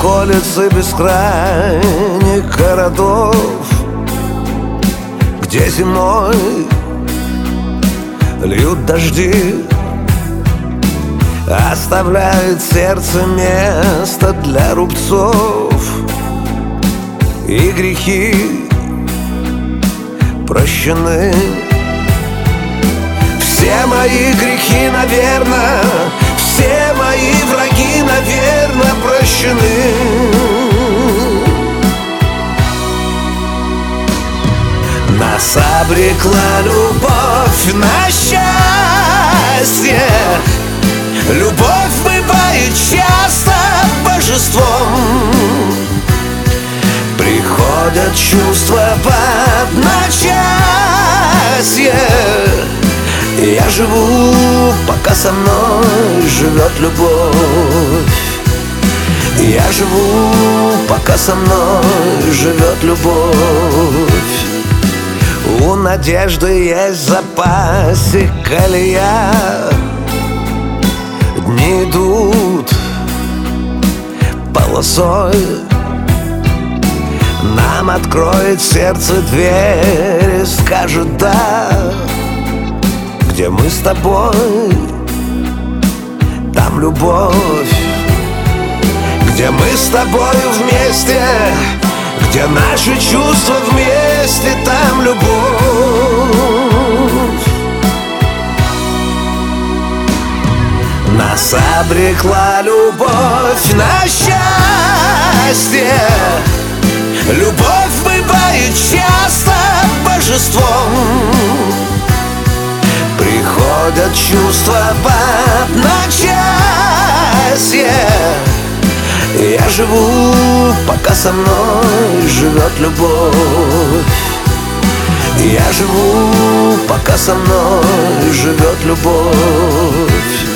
околицы бескрайних городов, где зимой льют дожди, оставляет сердце место для рубцов, и грехи прощены. Все мои грехи, наверное, все мои враги, наверное, прощены. Нас обрекла любовь на счастье. Любовь бывает часто божеством. Приходят чувства в одночасье. Я живу, пока со мной живет любовь. Я живу, пока со мной живет любовь. У надежды есть в запасе колея. Дни идут полосой. Нам откроет сердце дверь и скажет «да». Где мы с тобой, там любовь. Где мы с тобою вместе, где наши чувства вместе, там любовь. Нас обрекла любовь на счастье. Любовь бывает часто божеством. Приходят чувства в одночасье. Я живу, пока со мной живет любовь. Я живу, пока со мной живет любовь.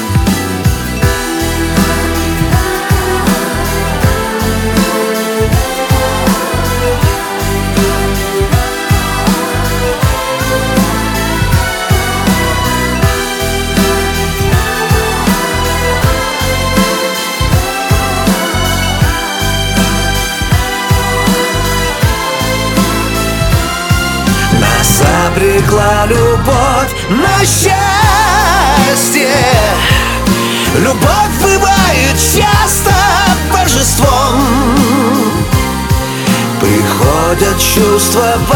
Обрекла любовь на счастье. Любовь бывает часто божеством. Приходят чувства в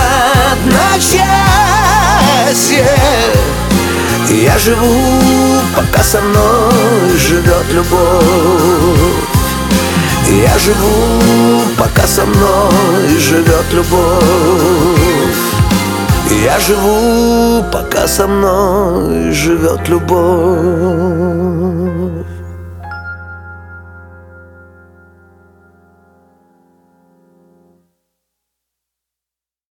одночасье. Я живу, пока со мной живет любовь. Я живу, пока со мной живет любовь. Я живу, пока со мной живет любовь.